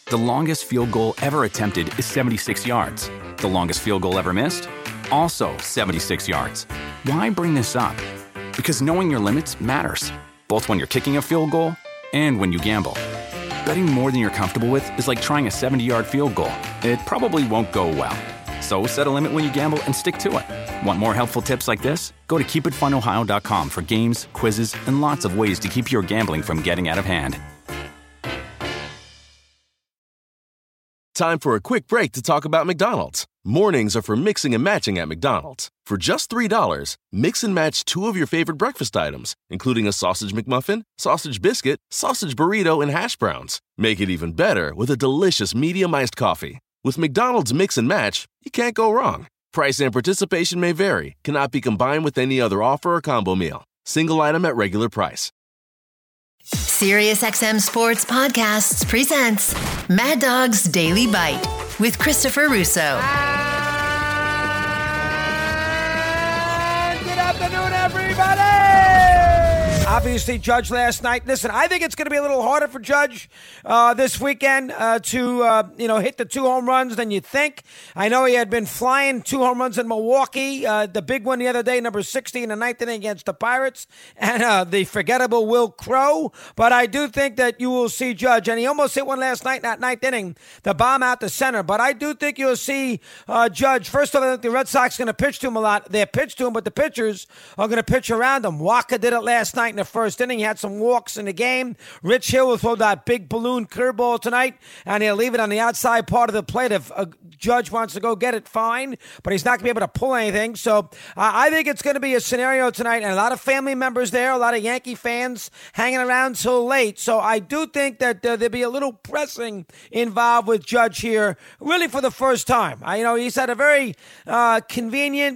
The longest field goal ever attempted is 76 yards. The longest field goal ever missed? Also 76 yards. Why bring this up? Because knowing your limits matters, both when you're kicking a field goal and when you gamble. Betting more than you're comfortable with is like trying a 70-yard field goal. It probably won't go well. So set a limit when you gamble and stick to it. Want more helpful tips like this? Go to keepitfunohio.com for games, quizzes, and lots of ways to keep your gambling from getting out of hand. Time for a quick break to talk about McDonald's. Mornings are for mixing and matching at McDonald's. For just $3, mix and match 2 of your favorite breakfast items, including a sausage McMuffin, sausage biscuit, sausage burrito, and hash browns. Make it even better with a delicious medium iced coffee. With McDonald's Mix and Match, you can't go wrong. Price and participation may vary, cannot be combined with any other offer or combo meal. Single item at regular price. SiriusXM Sports Podcasts presents Mad Dog's Daily Bite with Christopher Russo. Good afternoon, everybody! Obviously, Judge last night. Listen, I think it's going to be a little harder for Judge this weekend to hit the 2 home runs than you think. I know he had been flying 2 home runs in Milwaukee. The big one the other day, number 60 in the ninth inning against the Pirates, and the forgettable Will Crow. But I do think that you will see Judge, and he almost hit one last night in that ninth inning, the bomb out to center. But I do think you'll see Judge. First of all, I think the Red Sox are going to pitch to him a lot. They pitch to him, but the pitchers are going to pitch around him. Walker did it last night in the first inning. He had some walks in the game. Rich Hill will throw that big balloon curveball tonight, and he'll leave it on the outside part of the plate. If a Judge wants to go get it, fine, but he's not going to be able to pull anything. So I think it's going to be a scenario tonight, and a lot of family members there, a lot of Yankee fans hanging around till late. So I do think that there'll be a little pressing involved with Judge here, really for the first time. He's had a very convenient,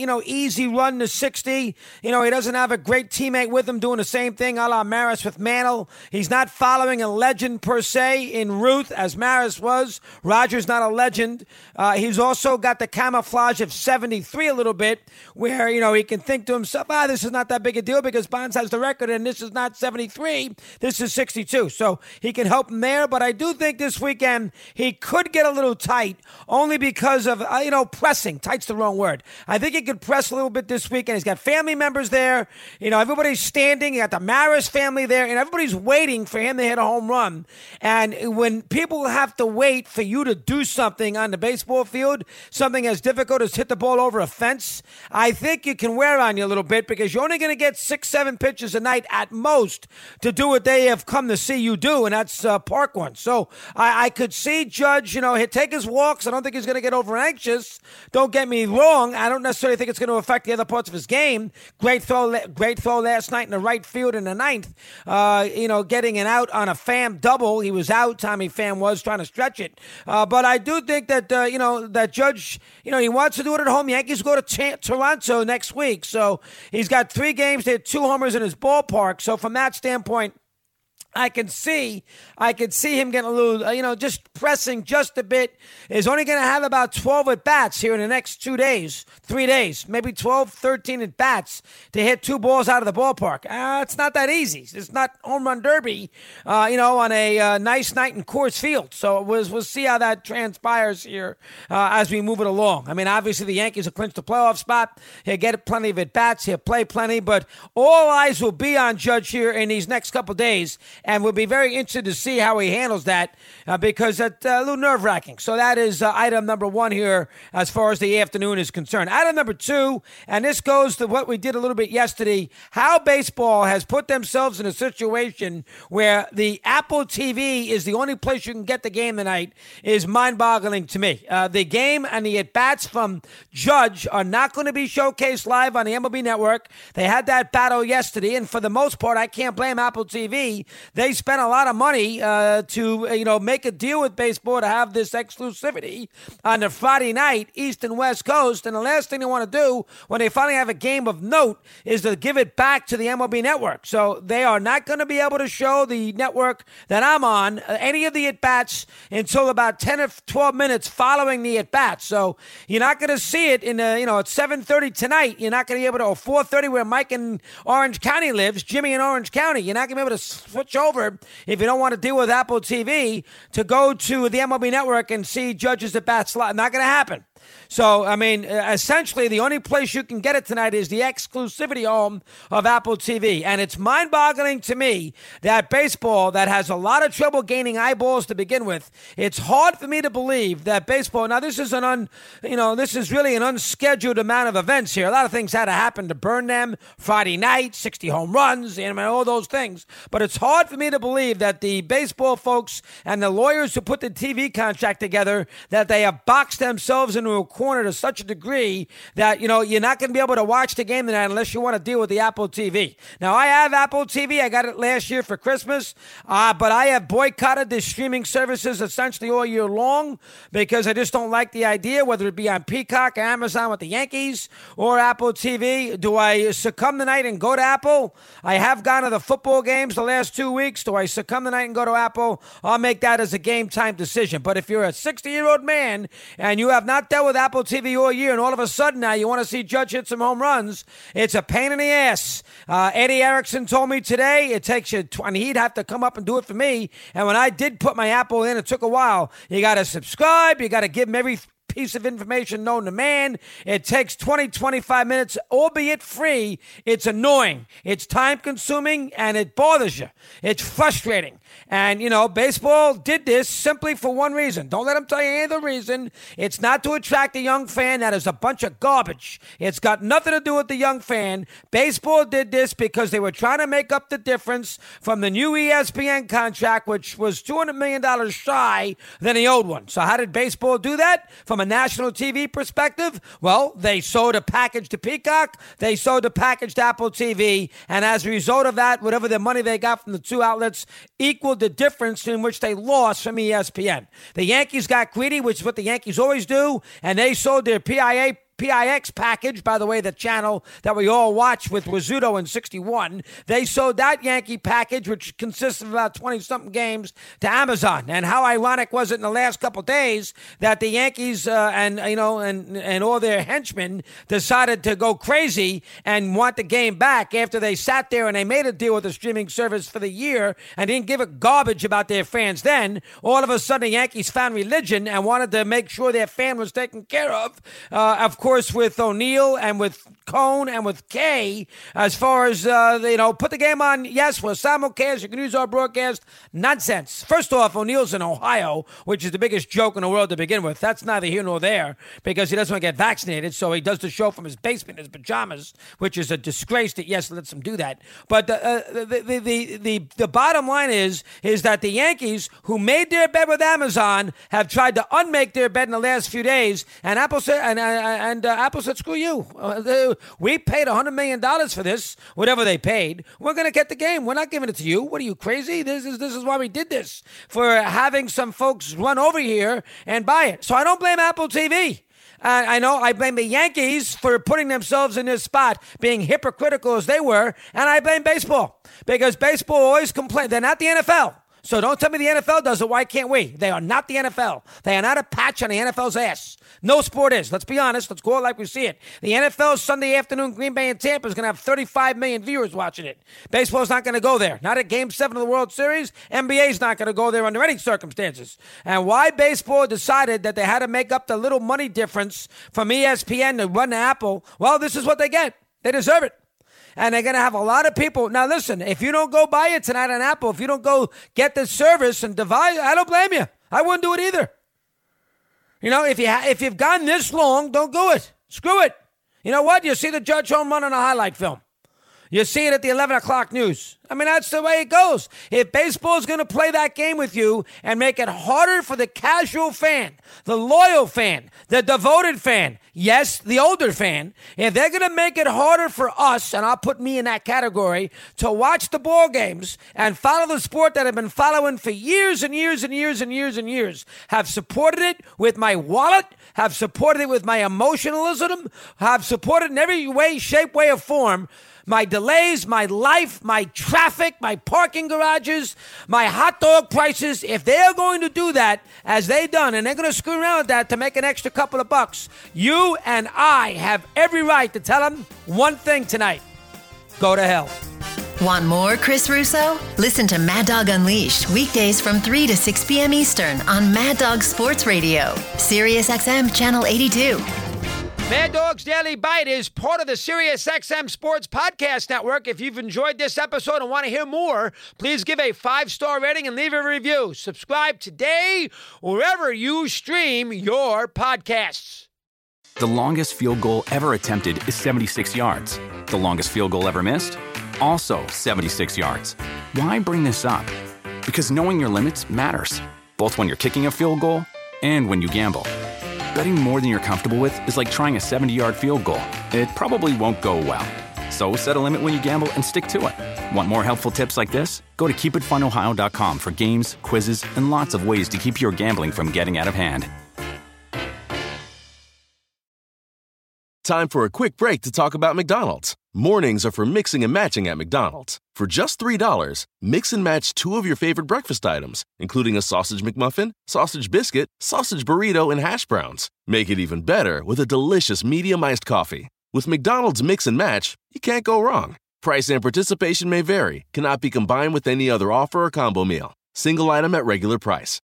easy run to 60. He doesn't have a great teammate with him doing the same thing a la Maris with Mantle. He's not following a legend per se in Ruth as Maris was. Roger's not a legend. He's also got the camouflage of 73 a little bit where, he can think to himself, this is not that big a deal because Bonds has the record and this is not 73. This is 62. So he can help him there. But I do think this weekend he could get a little tight only because of, pressing. Tight's the wrong word. I think he could press a little bit this weekend. He's got family members there. Everybody's standing. You got the Maris family there, and everybody's waiting for him to hit a home run. And when people have to wait for you to do something on the baseball field, something as difficult as hit the ball over a fence, I think it can wear on you a little bit because you're only going to get 6-7 pitches a night at most to do what they have come to see you do, and that's park one. So I could see Judge, he'll take his walks. I don't think he's going to get over anxious. Don't get me wrong. I don't necessarily think it's going to affect the other parts of his game. Great throw last night in the right field in the ninth, getting an out on a Pham double. He was out, Tommy Pham was, trying to stretch it. But I do think that, that Judge, he wants to do it at home. Yankees go to Toronto next week. So he's got 3 games. They had 2 homers in his ballpark. So from that standpoint, I can see him getting a little, just pressing just a bit. He's only going to have about 12 at-bats here in the next 3 days, maybe 12, 13 at-bats to hit 2 balls out of the ballpark. It's not that easy. It's not home run derby, on a nice night in Coors Field. So we'll see how that transpires here as we move it along. I mean, obviously the Yankees will clinch the playoff spot. He'll get plenty of at-bats. He'll play plenty, but all eyes will be on Judge here in these next couple days. And we'll be very interested to see how he handles that because that's a little nerve-wracking. So that is item number 1 here as far as the afternoon is concerned. Item number 2, and this goes to what we did a little bit yesterday, how baseball has put themselves in a situation where the Apple TV is the only place you can get the game tonight is mind-boggling to me. The game and the at-bats from Judge are not going to be showcased live on the MLB Network. They had that battle yesterday, and for the most part, I can't blame Apple TV. They spent a lot of money to make a deal with baseball to have this exclusivity on the Friday night, East and West Coast. And the last thing they want to do when they finally have a game of note is to give it back to the MLB Network. So they are not going to be able to show the network that I'm on any of the at-bats until about 10 or 12 minutes following the at-bats. So you're not going to see it in at 7:30 tonight. You're not going to be able to, or 4:30 where Mike in Orange County lives, Jimmy in Orange County. You're not going to be able to switch over, if you don't want to deal with Apple TV, to go to the MLB Network and see Judges at Bats Live. Not going to happen. So, I mean, essentially, the only place you can get it tonight is the exclusivity home of Apple TV. And it's mind-boggling to me that baseball, that has a lot of trouble gaining eyeballs to begin with, it's hard for me to believe that baseball, now this is this is really an unscheduled amount of events here. A lot of things had to happen to burn them. Friday night, 60 home runs, and all those things. But it's hard for me to believe that the baseball folks and the lawyers who put the TV contract together, that they have boxed themselves into a corner to such a degree that, you're not going to be able to watch the game tonight unless you want to deal with the Apple TV. Now, I have Apple TV. I got it last year for Christmas, but I have boycotted the streaming services essentially all year long because I just don't like the idea, whether it be on Peacock or Amazon with the Yankees or Apple TV. Do I succumb tonight and go to Apple? I have gone to the football games the last 2 weeks. Do I succumb tonight and go to Apple? I'll make that as a game time decision. But if you're a 60-year-old man and you have not dealt with Apple TV all year, and all of a sudden now you want to see Judge hit some home runs, it's a pain in the ass. Eddie Erickson told me today it takes you, and he'd have to come up and do it for me. And when I did put my Apple in, it took a while. You got to subscribe. You got to give him every piece of information known to man. It takes 20, 25 minutes, albeit free. It's annoying. It's time-consuming, and it bothers you. It's frustrating. And, baseball did this simply for one reason. Don't let them tell you any other reason. It's not to attract a young fan. That is a bunch of garbage. It's got nothing to do with the young fan. Baseball did this because they were trying to make up the difference from the new ESPN contract, which was $200 million shy than the old one. So how did baseball do that? From a national TV perspective, well, they sold a package to Peacock. They sold a package to Apple TV. And as a result of that, whatever the money they got from the two outlets equaled the difference in which they lost from ESPN. The Yankees got greedy, which is what the Yankees always do, and they sold their PIX package, by the way, the channel that we all watch with Rizzuto in 61. They sold that Yankee package, which consists of about 20-something games, to Amazon. And how ironic was it in the last couple of days that the Yankees and all their henchmen decided to go crazy and want the game back after they sat there and they made a deal with the streaming service for the year and didn't give a garbage about their fans then. All of a sudden, the Yankees found religion and wanted to make sure their fan was taken care of. Of course, with O'Neill and with Cone and with Kay, as far as, put the game on, yes, we're simulcast, you can use our broadcast. Nonsense. First off, O'Neill's in Ohio, which is the biggest joke in the world to begin with. That's neither here nor there because he doesn't want to get vaccinated, so he does the show from his basement in his pajamas, which is a disgrace that, yes, lets him do that. But the bottom line is that the Yankees, who made their bet with Amazon, have tried to unmake their bet in the last few days, and Apple said, Apple said, screw you. We paid $100 million for this, whatever they paid. We're going to get the game. We're not giving it to you. What are you, crazy? This is why we did this, for having some folks run over here and buy it. So I don't blame Apple TV. I know I blame the Yankees for putting themselves in this spot, being hypocritical as they were, and I blame baseball because baseball always complains. They're not the NFL. So don't tell me the NFL does it. Why can't we? They are not the NFL. They are not a patch on the NFL's ass. No sport is. Let's be honest. Let's go out like we see it. The NFL Sunday afternoon, Green Bay and Tampa is going to have 35 million viewers watching it. Baseball's not going to go there. Not at Game 7 of the World Series. NBA's not going to go there under any circumstances. And why baseball decided that they had to make up the little money difference from ESPN to run to Apple, well, this is what they get. They deserve it. And they're going to have a lot of people. Now, listen, if you don't go buy it tonight on Apple, if you don't go get the service and divide, I don't blame you. I wouldn't do it either. If you've gone this long, don't do it. Screw it. You know what? You see the Judge home run on a highlight film. You see it at the 11 o'clock news. I mean, that's the way it goes. If baseball's going to play that game with you and make it harder for the casual fan, the loyal fan, the devoted fan, yes, the older fan, if they're going to make it harder for us, and I'll put me in that category, to watch the ball games and follow the sport that I've been following for years and years and years and years and years, have supported it with my wallet, have supported it with my emotionalism, have supported in every way, shape, way, or form, my delays, my life, my traffic, my parking garages, my hot dog prices. If they're going to do that, as they've done, and they're going to screw around with that to make an extra couple of bucks, you and I have every right to tell them one thing tonight. Go to hell. Want more Chris Russo? Listen to Mad Dog Unleashed weekdays from 3 to 6 p.m. Eastern on Mad Dog Sports Radio, Sirius XM Channel 82. Mad Dog's Daily Bite is part of the SiriusXM Sports Podcast Network. If you've enjoyed this episode and want to hear more, please give a 5-star rating and leave a review. Subscribe today wherever you stream your podcasts. The longest field goal ever attempted is 76 yards. The longest field goal ever missed? Also 76 yards. Why bring this up? Because knowing your limits matters, both when you're kicking a field goal and when you gamble. Betting more than you're comfortable with is like trying a 70-yard field goal. It probably won't go well. So set a limit when you gamble and stick to it. Want more helpful tips like this? Go to keepitfunohio.com for games, quizzes, and lots of ways to keep your gambling from getting out of hand. Time for a quick break to talk about McDonald's. Mornings are for mixing and matching at McDonald's. For just $3, mix and match 2 of your favorite breakfast items, including a sausage McMuffin, sausage biscuit, sausage burrito, and hash browns. Make it even better with a delicious medium iced coffee. With McDonald's Mix and Match, you can't go wrong. Price and participation may vary, cannot be combined with any other offer or combo meal. Single item at regular price.